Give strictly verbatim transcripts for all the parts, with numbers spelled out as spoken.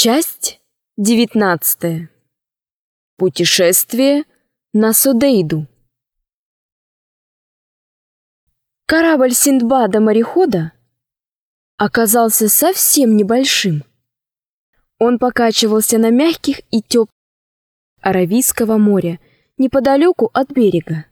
Часть девятнадцатая. Путешествие на Содейду. Корабль Синдбада-морехода оказался совсем небольшим. Он покачивался на мягких и теплых Аравийского моря, неподалеку от берега.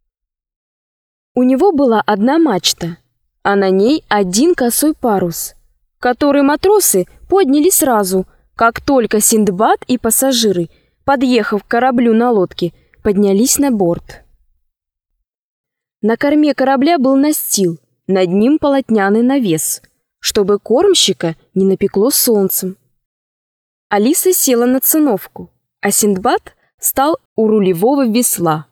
У него была одна мачта, а на ней один косой парус, который матросы подняли сразу, как только Синдбад и пассажиры, подъехав к кораблю на лодке, поднялись на борт. На корме корабля был настил, над ним полотняный навес, чтобы кормщика не напекло солнцем. Алиса села на циновку, а Синдбад стал у рулевого весла.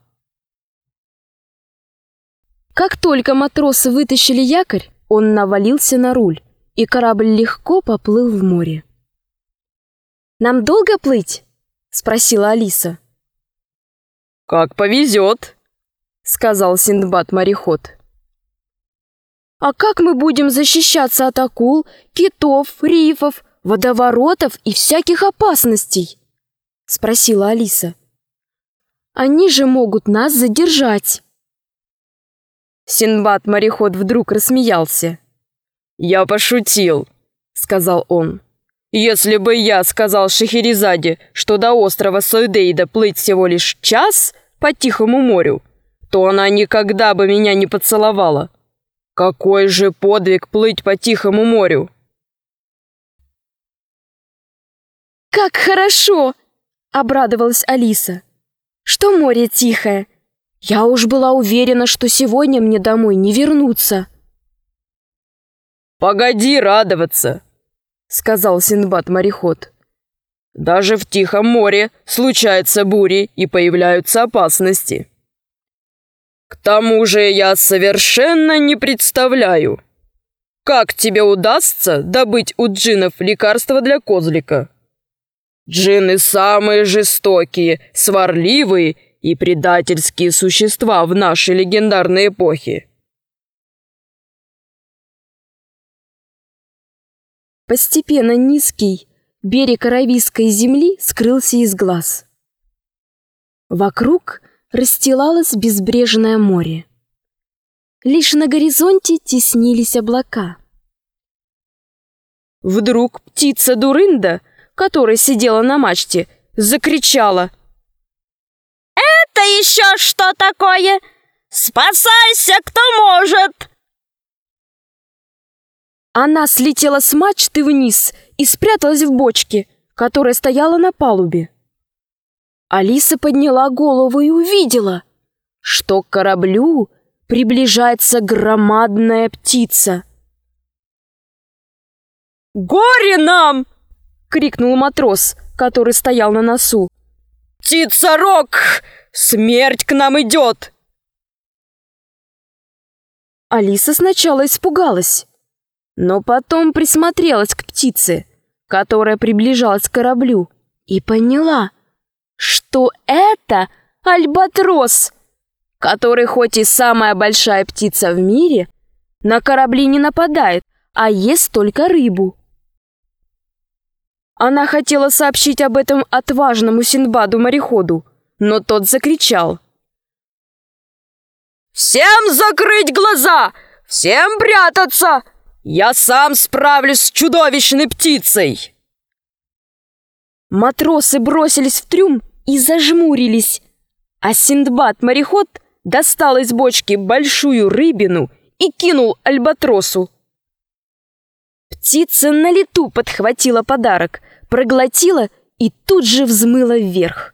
Как только матросы вытащили якорь, он навалился на руль, и корабль легко поплыл в море. «Нам долго плыть?» — спросила Алиса. «Как повезет», — сказал Синдбад-мореход. «А как мы будем защищаться от акул, китов, рифов, водоворотов и всяких опасностей?» — спросила Алиса. «Они же могут нас задержать». Синдбад-мореход вдруг рассмеялся. «Я пошутил», — сказал он. «Если бы я сказал Шахерезаде, что до острова Содейда плыть всего лишь час по Тихому морю, то она никогда бы меня не поцеловала. Какой же подвиг плыть по Тихому морю!» «Как хорошо!» — обрадовалась Алиса. «Что море тихое! Я уж была уверена, что сегодня мне домой не вернуться». «Погоди радоваться», — сказал Синдбад-мореход. «Даже в Тихом море случаются бури и появляются опасности. К тому же я совершенно не представляю, как тебе удастся добыть у джиннов лекарства для козлика. Джинны самые жестокие, сварливые и предательские существа в нашей легендарной эпохе». Постепенно низкий берег аравийской земли скрылся из глаз. Вокруг расстилалось безбрежное море. Лишь на горизонте теснились облака. Вдруг птица Дурында, которая сидела на мачте, закричала: «Это еще что такое? Спасайся, кто может!» Она слетела с мачты вниз и спряталась в бочке, которая стояла на палубе. Алиса подняла голову и увидела, что к кораблю приближается громадная птица. «Горе нам!» — крикнул матрос, который стоял на носу. «Птица-рок! Смерть к нам идет!» Алиса сначала испугалась, но потом присмотрелась к птице, которая приближалась к кораблю, и поняла, что это альбатрос, который хоть и самая большая птица в мире, на корабли не нападает, а ест только рыбу. Она хотела сообщить об этом отважному Синдбаду-мореходу, но тот закричал: «Всем закрыть глаза! Всем прятаться! Я сам справлюсь с чудовищной птицей!» Матросы бросились в трюм и зажмурились, а Синдбад-мореход достал из бочки большую рыбину и кинул альбатросу. Птица на лету подхватила подарок, проглотила и тут же взмыла вверх.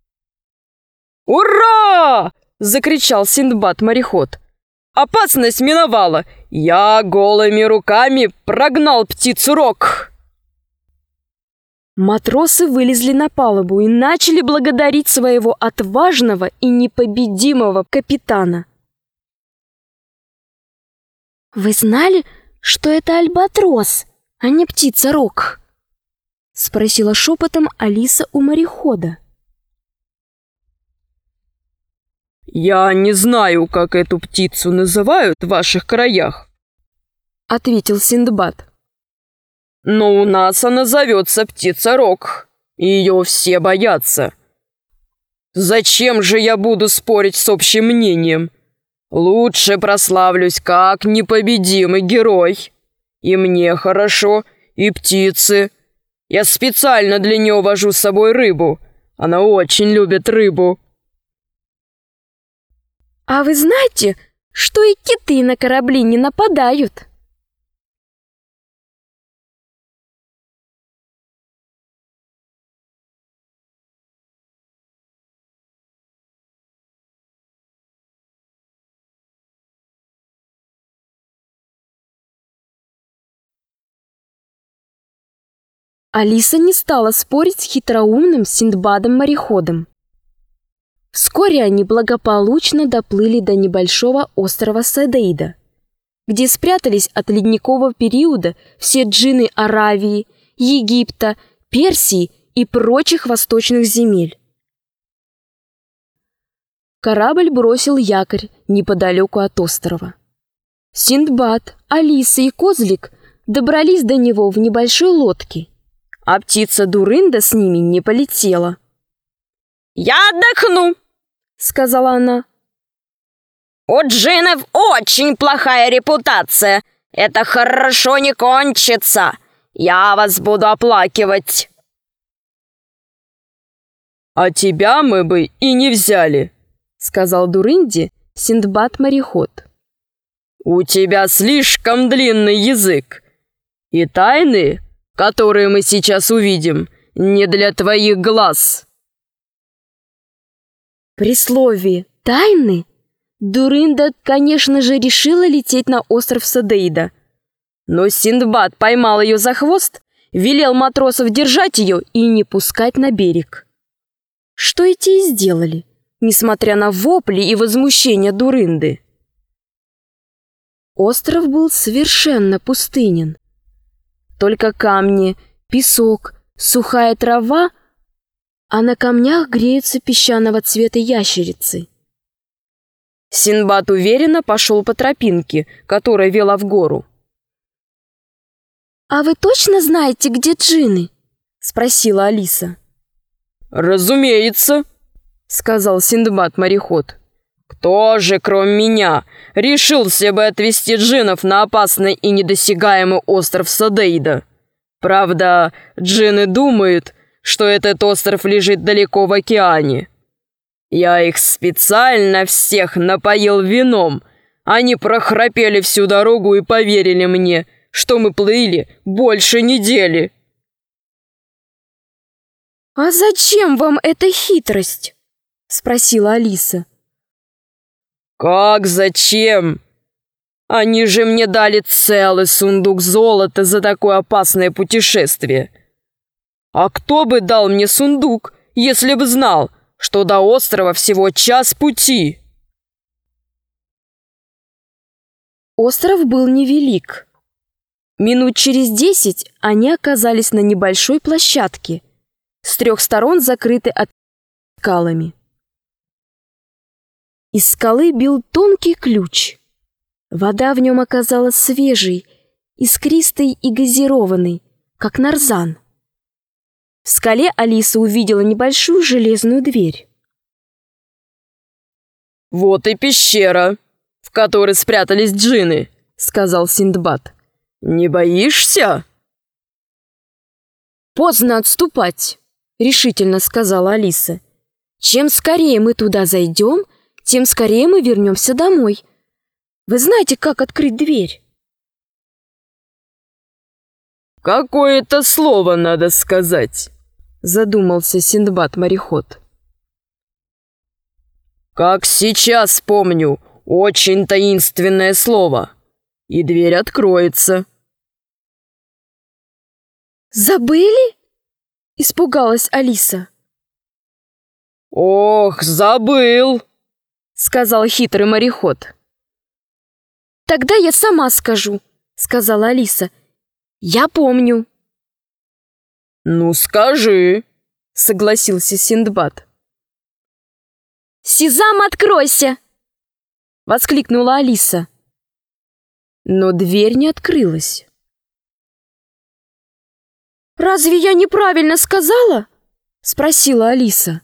«Ура!» — закричал Синдбад-мореход. «Опасность миновала! Я голыми руками прогнал птицу-рок!» Матросы вылезли на палубу и начали благодарить своего отважного и непобедимого капитана. «Вы знали, что это альбатрос, а не птица-рок?» — спросила шепотом Алиса у морехода. «Я не знаю, как эту птицу называют в ваших краях», — ответил Синдбад. но у нас она зовется Птица-Рог, и ее все боятся. Зачем же я буду спорить с общим мнением? Лучше прославлюсь как непобедимый герой. И мне хорошо, и птицы. Я специально для нее вожу с собой рыбу. Она очень любит рыбу. А вы знаете, что и киты на корабли не нападают? Алиса не стала спорить с хитроумным Синдбадом-мореходом. Вскоре они благополучно доплыли до небольшого острова Содейда, где спрятались от ледникового периода все джинны Аравии, Египта, Персии и прочих восточных земель. Корабль бросил якорь неподалеку от острова. Синдбад, Алиса и Козлик добрались до него в небольшой лодке, а птица Дурында с ними не полетела. «Я отдохну», — сказала она. «У джиннов очень плохая репутация. Это хорошо не кончится. Я вас буду оплакивать». «А тебя мы бы и не взяли», — сказал Дурынде Синдбад-мореход. «У тебя слишком длинный язык, и тайны, которые мы сейчас увидим, не для твоих глаз». При слове «тайны» Дурында, конечно же, решила лететь на остров Содейда. Но Синдбад поймал ее за хвост, велел матросов держать ее и не пускать на берег. Что эти и сделали, несмотря на вопли и возмущение Дурынды. Остров был совершенно пустынен. Только камни, песок, сухая трава, а на камнях греются песчаного цвета ящерицы. Синдбад уверенно пошел по тропинке, которая вела в гору. «А вы точно знаете, где джинны?» — спросила Алиса. «Разумеется», — сказал Синдбад-мореход. «Кто же, кроме меня, решился бы отвезти джиннов на опасный и недосягаемый остров Содейда? Правда, джинны думают, что этот остров лежит далеко в океане. Я их специально всех напоил вином. Они прохрапели всю дорогу и поверили мне, что мы плыли больше недели». «А зачем вам эта хитрость?» — спросила Алиса. «Как зачем? Они же мне дали целый сундук золота за такое опасное путешествие. А кто бы дал мне сундук, если бы знал, что до острова всего час пути?» Остров был невелик. Минут через десять они оказались на небольшой площадке, с трех сторон закрыты от скалами. Из скалы бил тонкий ключ. Вода в нем оказалась свежей, искристой и газированной, как нарзан. В скале Алиса увидела небольшую железную дверь. «Вот и пещера, в которой спрятались джинны», — сказал Синдбад. «Не боишься?» «Поздно отступать», — решительно сказала Алиса. «Чем скорее мы туда зайдем, тем скорее мы вернемся домой. Вы знаете, как открыть дверь?» «Какое-то слово надо сказать», — задумался Синдбад-мореход. «Как сейчас помню, очень таинственное слово, и дверь откроется». «Забыли?» — испугалась Алиса. «Ох, забыл!» — сказал хитрый мореход. «Тогда я сама скажу», — сказала Алиса. «Я помню». «Ну, скажи», — согласился Синдбад. «Сезам, откройся!» — воскликнула Алиса. Но дверь не открылась. «Разве я неправильно сказала?» — спросила Алиса.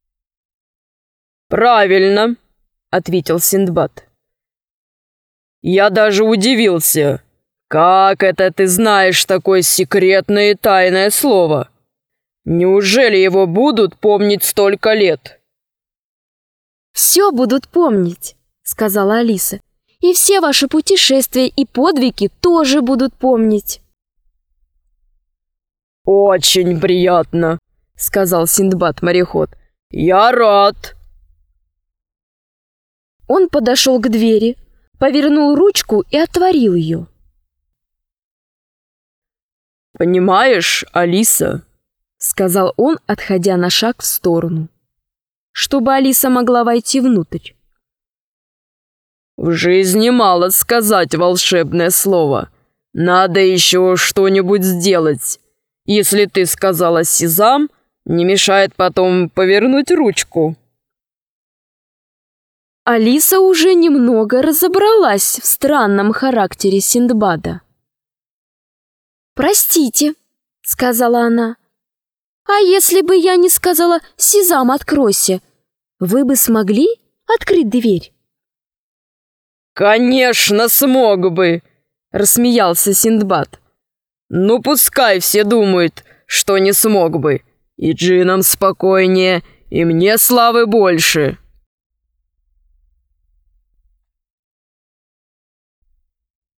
«Правильно», — ответил Синдбад. «Я даже удивился. Как это ты знаешь такое секретное и тайное слово? Неужели его будут помнить столько лет?» «Все будут помнить», — сказала Алиса. «И все ваши путешествия и подвиги тоже будут помнить». «Очень приятно», — сказал Синдбад-мореход. «Я рад». Он подошел к двери, повернул ручку и отворил ее. «Понимаешь, Алиса», — сказал он, отходя на шаг в сторону, чтобы Алиса могла войти внутрь. «В жизни мало сказать волшебное слово. Надо еще что-нибудь сделать. Если ты сказала «сезам», не мешает потом повернуть ручку». Алиса уже немного разобралась в странном характере Синдбада. «Простите», — сказала она, — «а если бы я не сказала «сезам, откройся», вы бы смогли открыть дверь?» «Конечно, смог бы», — рассмеялся Синдбад. «Ну, пускай все думают, что не смог бы. И джинам спокойнее, и мне славы больше».